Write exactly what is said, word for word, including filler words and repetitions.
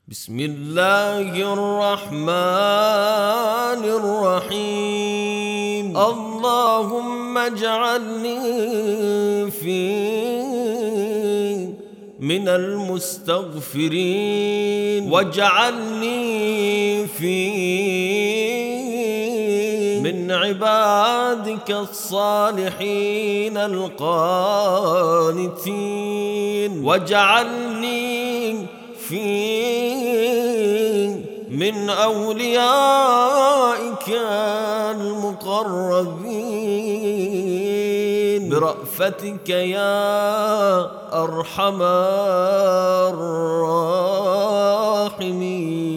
بسم الله الرحمن الرحيم. اللهم اجعلني في من المستغفرين، واجعلني في من عبادك الصالحين القانتين، واجعلني في من أوليائك المقربين برأفتك يا أرحم الراحمين.